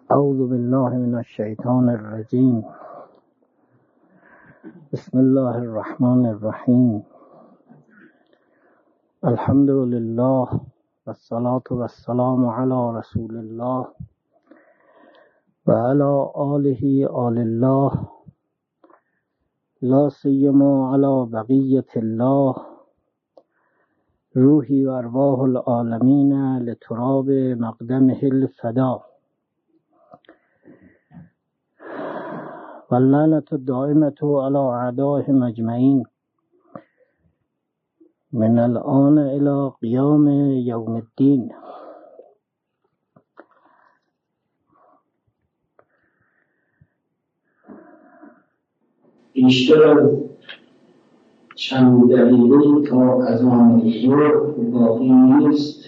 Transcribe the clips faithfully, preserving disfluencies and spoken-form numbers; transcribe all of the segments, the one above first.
اعوذ بالله من الشیطان الرجیم. بسم الله الرحمن الرحیم. الحمد لله والصلاة والسلام علی رسول الله و علی آله آل الله، لا سیما علی بقیة الله، روحی و ارواح العالمین لتراب مقدمه الفدا، واللعنة الدائمة على أعدائهم أجمعين من الآن إلى قيام يوم الدين. بیشتر چند دقیقه تا از آن ظهر باقی نیست.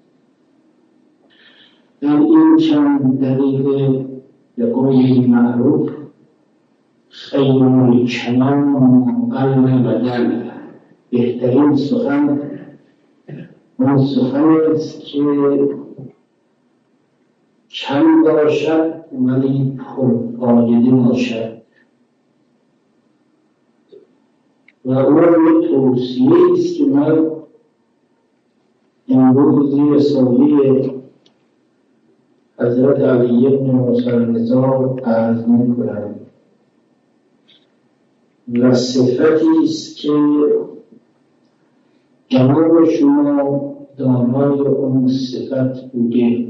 در این چند دقیقه به قول معروف خیر الکلام قل بدل، بهترین سخن اون سخن است که کم باشد ولی پرفایده باشد و او یک توصیه است که من امروز رساله حضرت علی بن موسی رضا عرض می‌کنم و صفتی است که جناب شما دارای اون صفت بوده.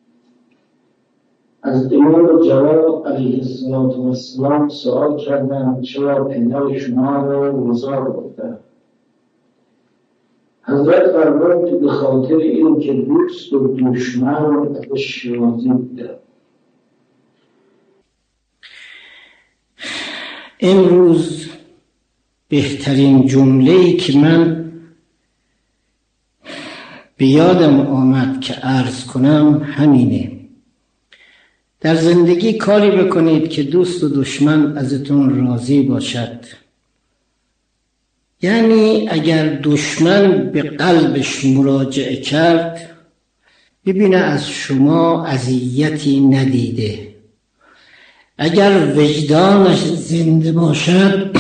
از امام جواد علیه السلام سوال کردم چرا پدر شما را رضا گفتند؟ حضرت فرمود به خاطر این که دوست و دشمن ازش راضی بودند. امروز بهترین جمله‌ای که من به یادم آمد که عرض کنم همینه: در زندگی کاری بکنید که دوست و دشمن ازتون راضی باشد. یعنی اگر دشمن به قلبش مراجعه کرد ببینه از شما اذیتی ندیده، اگر وجدانش زنده باشد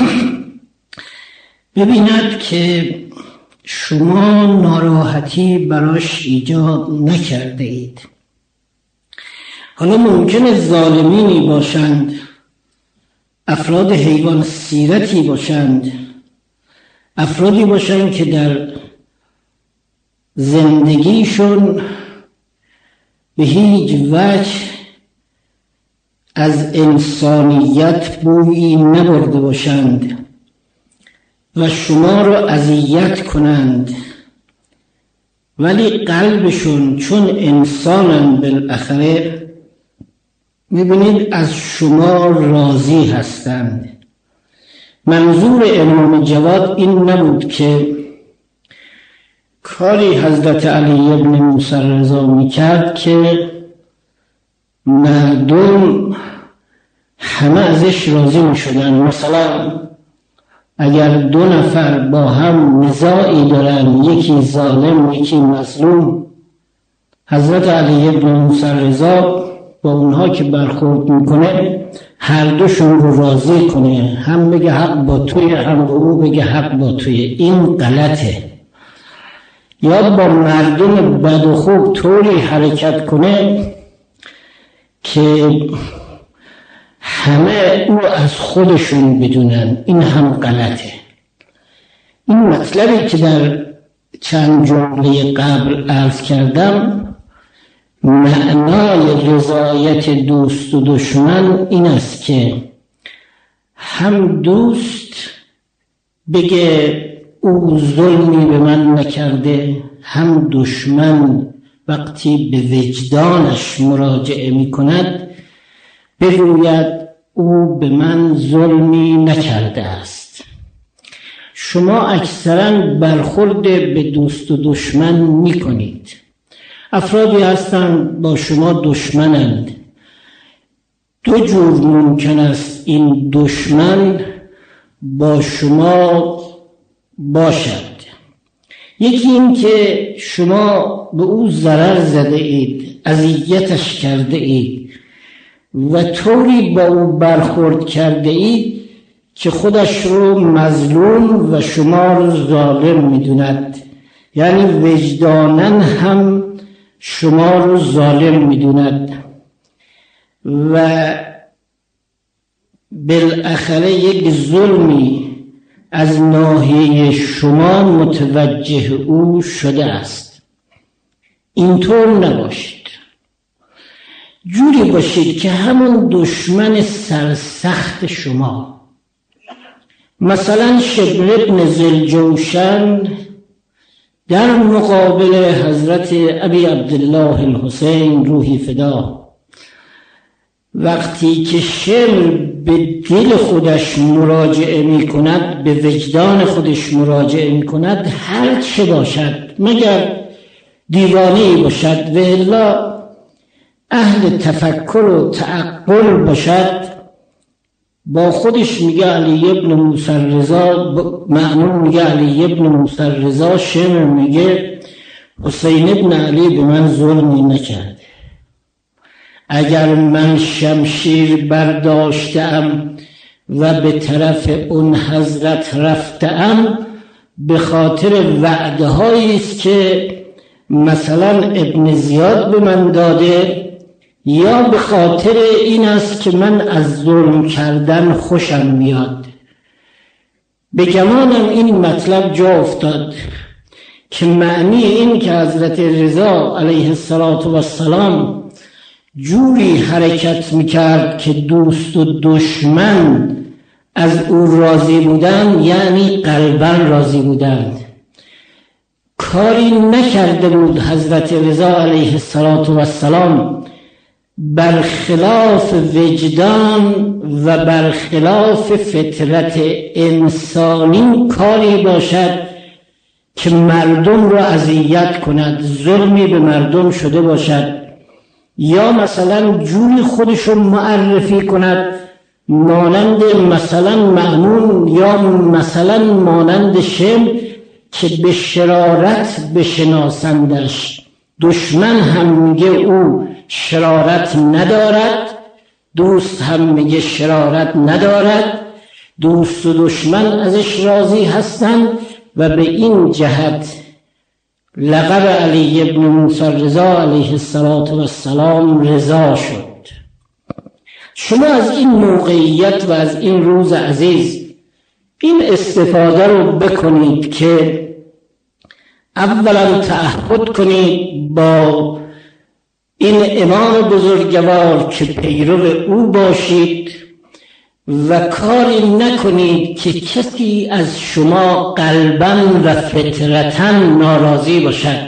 ببیند که شما ناراحتی براش ایجاد نکرده اید. حالا ممکنه ظالمینی باشند، افراد حیوان سیرتی باشند، افرادی باشند که در زندگیشون به هیچ وجه از انسانیت بویی نبرده باشند و شما را اذیت کنند، ولی قلبشون چون انسانن بالاخره میبینید از شما راضی هستند. منظور امام جواد این نبود که کاری حضرت علی بن موسی رضا میکرد که مردم همه ازش راضی میشدن. مثلا اگر دو نفر با هم نزاعی دارن، یکی ظالم یکی مظلوم، حضرت علی بن موسی رضا با اونها که برخورد میکنه هر دوشون رو راضی کنه، هم بگه حق با توی هم با او بگه حق با توی. این غلطه. یا با مردم بد و خوب طوری حرکت کنه که همه او از خودشون بدونن. این هم غلطه. این مطلبی که در چند جمله قبل عرض کردم، معنای رضایت دوست و دشمن این است که هم دوست بگه او ظلمی به من نکرده، هم دشمن وقتی به وجدانش مراجعه می کند بگوید او به من ظلمی نکرده است. شما اکثرا برخورد به دوست و دشمن می کنید. افرادی هستند با شما دشمنند. دو جور ممکن است این دشمن با شما باشد. یکی این که شما به او ضرر زده اید، اذیتش کرده اید و طوری با او برخورد کرده اید که خودش رو مظلوم و شما رو ظالم میدوند، یعنی وجداناً هم شما رو ظالم میدوند و بالاخره یک ظلمی از ناحیه شما متوجه او شده است. اینطور نباشید، جوری باشید که همون دشمن سرسخت شما، مثلا شبل ابن ذوالجوشن در مقابل حضرت ابی عبدالله الحسین روحی فدا، وقتی که شبل به دل خودش مراجعه می کند، به وجدان خودش مراجعه می کند، هر چه باشد مگر دیوانه‌ای باشد و الا اهل تفکر و تعقل باشد، با خودش میگه علی ابن موسی الرضا، مأمون میگه علی ابن موسی الرضا، شمر میگه حسین ابن علی به من ظلمی نکرده. اگر من شمشیر برداشتم و به طرف اون حضرت رفتم، به خاطر وعده هایی است که مثلا ابن زیاد به من داده، یا به خاطر این است که من از ظلم کردن خوشم میاد. به گمانم این مطلب جا افتاد که معنی این که حضرت رضا علیه السلام جوری حرکت میکرد که دوست و دشمن از او راضی بودند، یعنی قلباً راضی بودند. کاری نکرده بود حضرت رضا علیه السلام برخلاف وجدان و برخلاف فطرت انسانی کاری باشد که مردم را اذیت کند، ظلمی به مردم شده باشد، یا مثلا جوری خودش رو معرفی کند مانند مثلا مأمون یا مثلا مانند شم که به شرارت بشناسندش. دشمن هم میگه او شرارت ندارد، دوست هم میگه شرارت ندارد، دوست و دشمن ازش راضی هستند و به این جهت لقب علی ابن موسی الرضا علیه السلام رضا شد. شما از این موقعیت و از این روز عزیز این استفاده رو بکنید که اولا تعهد کنید با این امام بزرگوار که پیرو او باشید و کاری نکنید که کسی از شما قلباً و فطرتاً ناراضی باشد.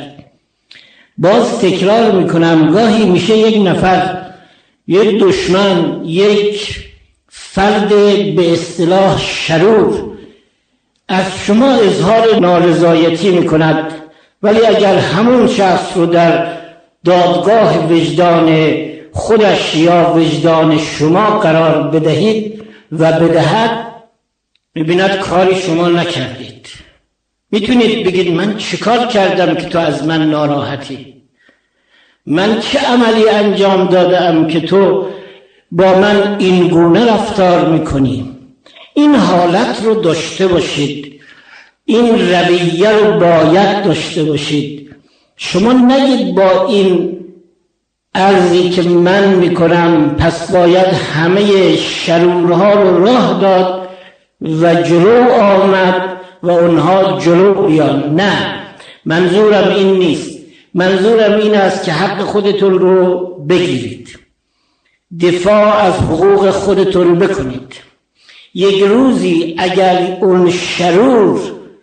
باز تکرار میکنم، گاهی میشه یک نفر، یک دشمن، یک فرد به اصطلاح شرور از شما اظهار نارضایتی میکند، ولی اگر همون شخص رو در دادگاه وجدان خودش یا وجدان شما قرار بدهید و بدهد، میبیند کاری شما نکردید. میتونید بگید من چیکار کردم که تو از من ناراحتی؟ من چه عملی انجام دادم که تو با من این گونه رفتار میکنی؟ این حالت رو داشته باشید، این رویه رو باید داشته باشید. شما نگید با این عرضی که من میکنم پس باید همه شرورها رو راه داد و جلو آمد و اونها جلو بیان. نه، منظورم این نیست. منظورم این است که حق خودتون رو بگیرید، دفاع از حقوق خودتون بکنید. یک روزی اگر اون شرور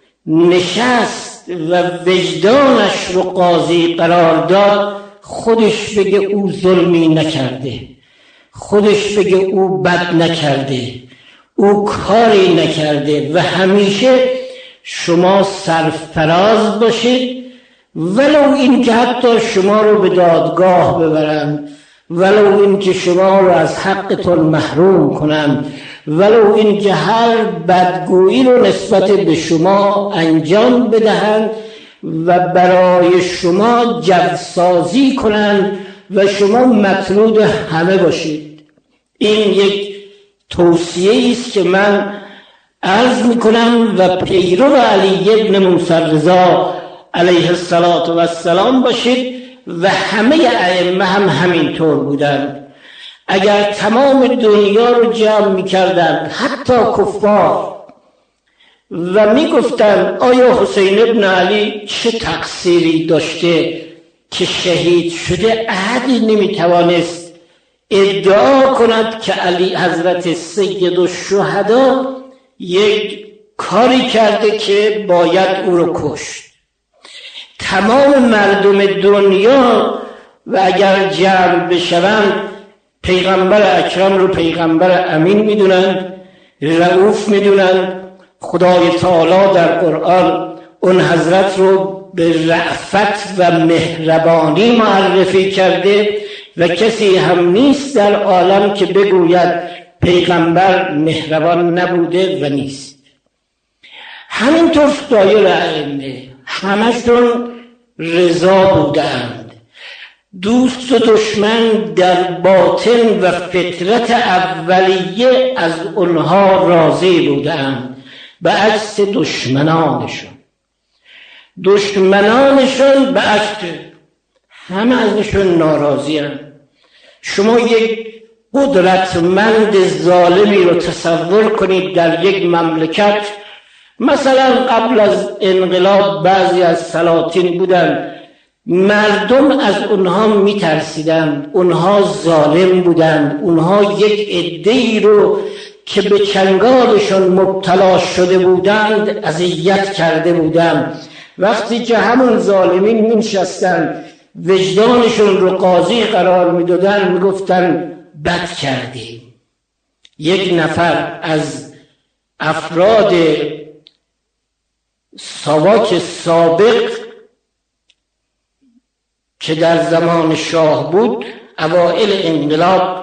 نشست و وجدانش رو قاضی قرار داد، خودش بگه او ظلمی نکرده، خودش بگه او بد نکرده، او کاری نکرده و همیشه شما سرفراز باشید، ولو این که حتی شما رو به دادگاه ببرند، ولو این که شما رو از حقتون محروم کنند، ولو این که هر بدگویی رو نسبت به شما انجام بدهند و برای شما جوسازی کنند و شما مطرود همه باشید. این یک توصیه است که من عرض میکنم و پیرو علی ابن موسی رضا علیه السلام باشید و همه ائمه هم همینطور بودند. اگر تمام دنیا رو جمع میکردند حتی کفار و میگفتند آیا حسین ابن علی چه تقصیری داشته که شهید شده، احدی نمیتوانست ادعا کند که علی حضرت سید الشهدا یک کاری کرده که باید او رو کشت. تمام مردم دنیا و اگر جمع بشوند پیغمبر اکرم رو پیغمبر امین میدونند، رؤوف میدونند. خدای تعالی در قرآن اون حضرت رو به رأفت و مهربانی معرفی کرده و کسی هم نیست در عالم که بگوید پیغمبر مهربان نبوده و نیست. همینطور سایر ائمه همشون رضا بودند. دوست و دشمن در باطن و فطرت اولیه از اونها راضی بودند، به عکس دشمنانشون. دشمنانشون به عکس همه ازشون ناراضی هستند. شما یک قدرتمند ظالمی رو تصور کنید در یک مملکت، مثلا قبل از انقلاب بعضی از سلاطین بودن، مردم از اونها میترسیدند، اونها ظالم بودند، اونها یک عده‌ای رو که به چنگالشون مبتلا شده بودند اذیت کرده بودند. وقتی که همون ظالمین می‌نشستند وجدانشون رو قاضی قرار میدادن، میگفتن بد کردیم. یک نفر از افراد ساواک سابق که در زمان شاه بود، اوائل انقلاب،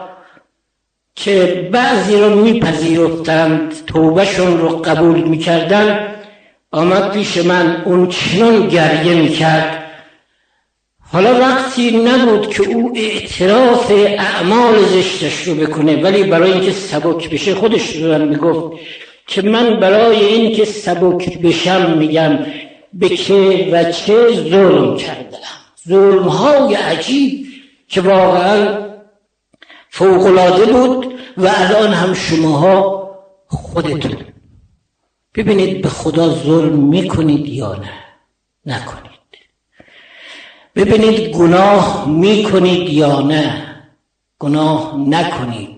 که بعضی رو میپذیرفتند، توبهشون رو قبول میکردن، آمد پیش من، اون چنان گریه میکرد. حالا وقتی نبود که او اعتراف اعمال زشتش رو بکنه، ولی برای اینکه سبک بشه خودش رو هم میگفت که من برای اینکه سبک بشم میگم به که و چه ظلم کردم، ظلم‌های عجیب که واقعا فوق‌العاده بود. و الان هم شماها خودتون ببینید به خدا ظلم میکنید یا نه؟ نکنید. ببینید گناه میکنید یا نه؟ گناه نکنید.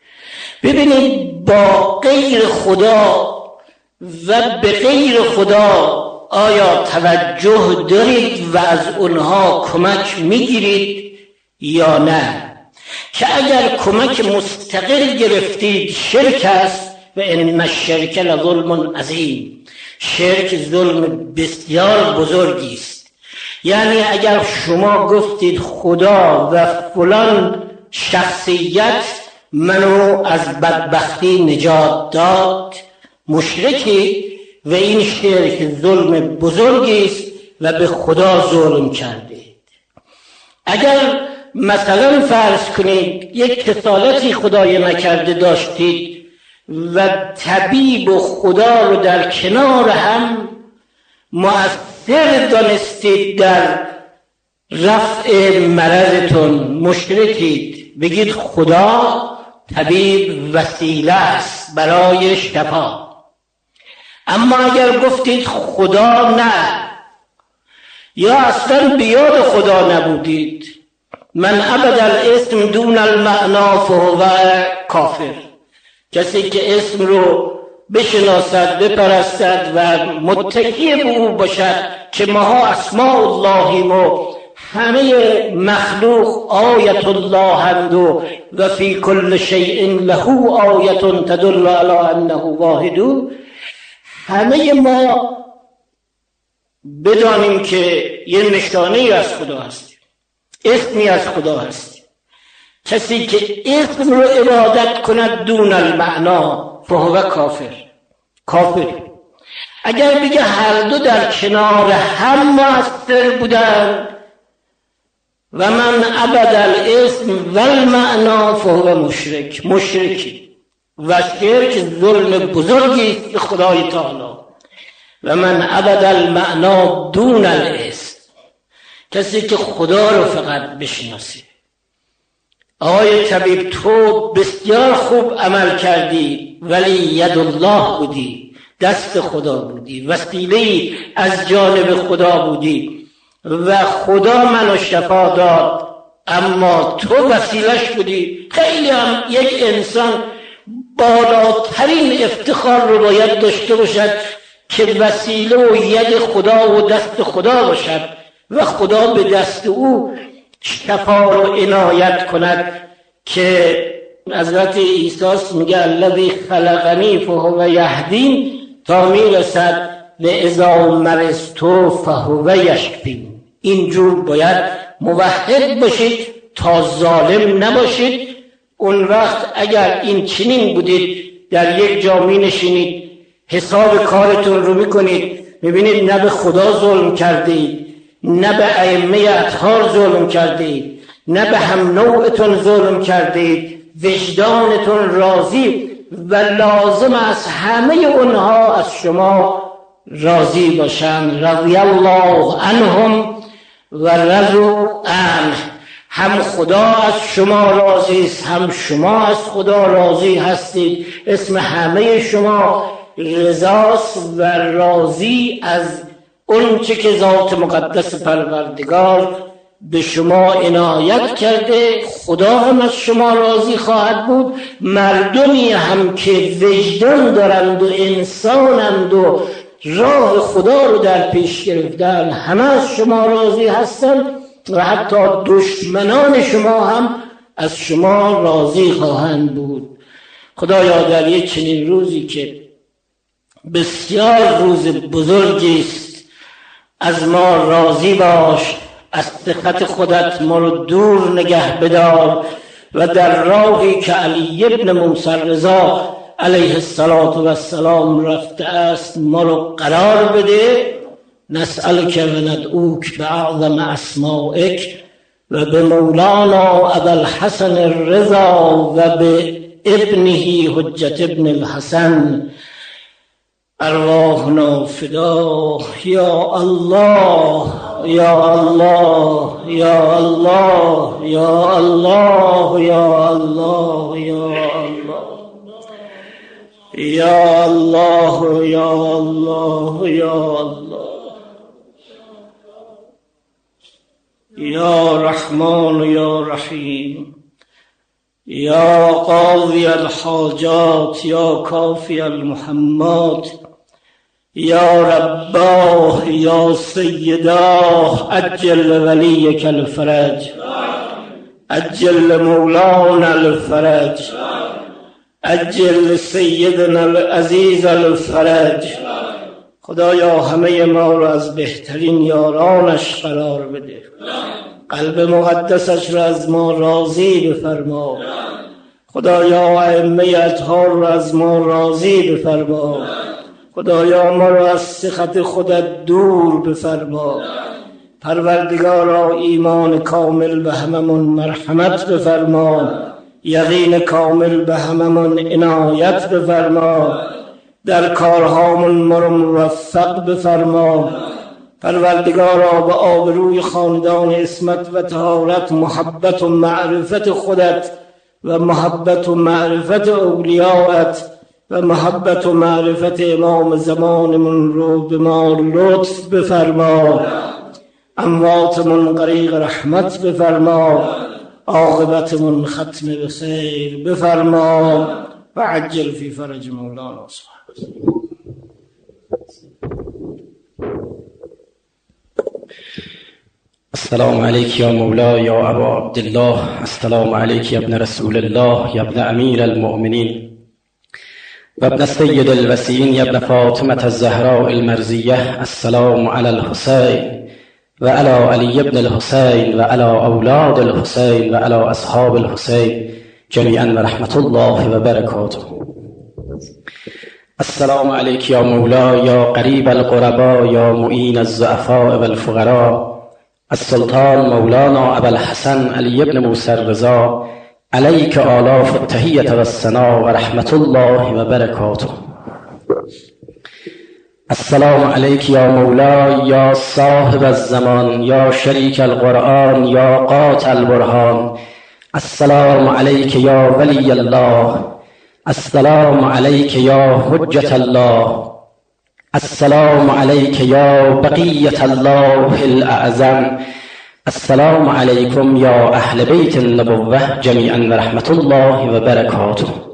ببینید با غیر خدا و به غیر خدا آیا توجه دارید و از اونها کمک میگیرید یا نه؟ که اگر کمک مستقل گرفتید شرک است و ان الشرک لظلم عظیم. شرک ظلم بسیار بزرگی است. یعنی اگر شما گفتید خدا و فلان شخصیت منو از بدبختی نجات داد، مشرکی و این شرک ظلم بزرگی است و به خدا ظلم کردید. اگر مثلا فرض کنید یک کسالتی خدای نکرده داشتید و طبیب و خدا رو در کنار هم مؤثر دانستید در رفع مرضتون، مشرکید. بگید خدا طبیب وسیله است برای شفا. اما اگر گفتید خدا نه، یا اصلا بیاد خدا نبودید، من عبد الاسم دون المعنا فهو کافر. کسی که اسم رو بشناسد، بپرستد و متکی به او باشد که ماها اسماء اللهیم و همه مخلوق آیت الله هند و فی کل شیء له آیت تدل علی انه واحد، همه ما بدانیم که یه نشانه از خدا هست، اسمی از خدا هست. کسی که اسم رو عبادت کند دون المعنا فهو کافر. کافر. اگر بگه هر دو در کنار هم مؤثر بودن و من عبد الاسم و المعنا فهو مشرک. مشرکی و شرک ظلم بزرگی است خدای تعالی. و من عبد المعنا دون الاسم، کسی که خدا رو فقط بشناسی. آقای طبیب تو بسیار خوب عمل کردی ولی ید الله بودی، دست خدا بودی، وسیله از جانب خدا بودی و خدا منو شفا داد، اما تو وسیلش بودی. خیلی هم یک انسان بالاترین افتخار رو باید داشته باشد که وسیله و ید خدا و دست خدا باشد و خدا به دست او شفا رو عنایت کند که حضرت عیسی میگه الذی خلقنی فهو یهدین تا میرسد به اذا مرضت فهو یشفین. اینجور باید موحد باشید تا ظالم نباشید. اون وقت اگر این چنین بودید در یک جا می نشینید حساب کارتون رو میکنید، میبینید نه به خدا ظلم کردید، نه به ائمه اطهار ظلم کردید، نه به هم نوعتون ظلم کردید، وجدانتون راضی و لازم از همه اونها از شما راضی باشند. رضی الله عنهم و رضوا عنه. هم خدا از شما راضی است، هم شما از خدا راضی هستید. اسم همه شما رضاست و راضی از اون چه که ذات مقدس پروردگار به شما عنایت کرده. خدا هم از شما راضی خواهد بود. مردمی هم که وجدان دارند و انسانند و راه خدا رو در پیش گرفتن همه از شما راضی هستند و حتی دشمنان شما هم از شما راضی خواهند بود. خدایا در یک چنین روزی که بسیار روز بزرگی است از ما راضی باش، از سخط خودت ما رو دور نگه بدار و در راهی که علی ابن موسی رضا علیه السلام رفته است ما رو قرار بده. نسألك و ندعوک باعظم اسمائک و به مولانا ابوالحسن الرضا و به ابنه حجت ابن الحسن ارواحنا فدا. یا الله یا الله یا الله یا الله یا الله یا الله یا الله یا الله یا رحمان یا رحیم یا قاضی الحاجات یا کافی المحمات یا رباه یا سیداه عجل ولیک الفرج، عجل مولانا الفرج، عجل سیدنا العزیز الفرج. خدایا همه ما را از بهترین یارانش قرار بده، قلب مقدسش را از ما راضی بفرما. خدایا ائمه اطهار را از ما راضی بفرما. خدایا ما را از سخط خودت دور بفرما. پروردگارا ایمان کامل به هممون مرحمت بفرما، یقین کامل به هممون عنایت بفرما، در کارهامون ما رو موفق بفرما. پروردگارا به آبروی خاندان عصمت و طهارت محبت و معرفت خودت و محبت و معرفت اولیاءت و محبت و معرفت امام زمانمون رو به ما لطف بفرما. امواتمون غریق رحمت بفرما، عاقبتمون ختم به خیر بفرما و عجل فی فرج مولانا. السلام علیک یا مولا یا ابا عبدالله، السلام علیک یا ابن رسول الله یا ابن امیر المؤمنین و ابن سید الوسیین یا ابن فاطمة الزهراء المرزیه. السلام علی الحسین و علی علی ابن الحسین و علی اولاد الحسین و علی اصحاب الحسین جمیعا و رحمت الله و برکاته. السلام علیک یا مولا یا قریب القربا یا معین الضعفاء والفقراء السلطان مولانا ابا الحسن علی بن موسی الرضا علیک آلاف التحیة والثناء و رحمت الله و برکاته. السلام علیک یا مولا یا صاحب الزمان یا شریک القرآن یا قاطع البرهان. السلام علیک یا ولی الله. السلام علیک یا حجة الله. السلام علیک یا بقیة الله الاعظم. السلام علیکم یا اهل بیت النبوة جمیعا و رحمت الله و برکاته.